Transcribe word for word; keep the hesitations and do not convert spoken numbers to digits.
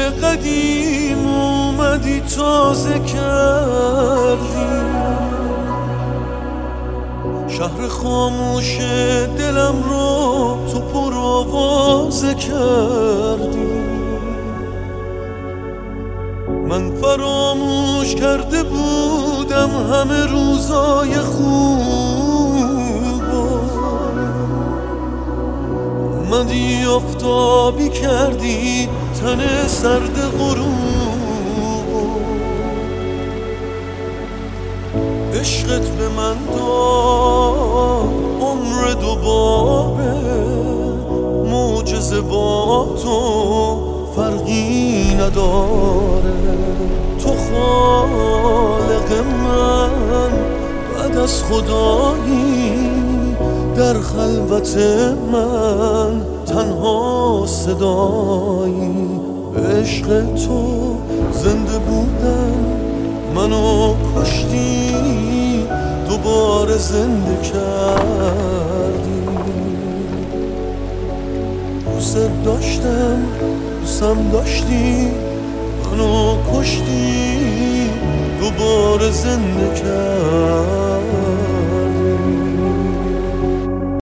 قدیم اومدی تازه کردی، شهر خاموش دلم رو تو پر آوازه کردی. من فراموش کرده بودم همه روزای خوب، اومدی آفتابی کردی تن سرد غروب. عشقت به من داد عمر دوباره، معجزه با تو فرقی نداره. تو خالق من بعد از خدایی، در خلوت من تنها صدایی. عشق تو زنده بودم منو کشتی، دوباره زنده کردی. دوست داشتم دوستم داشتی، منو کشتی دوباره زنده کردی.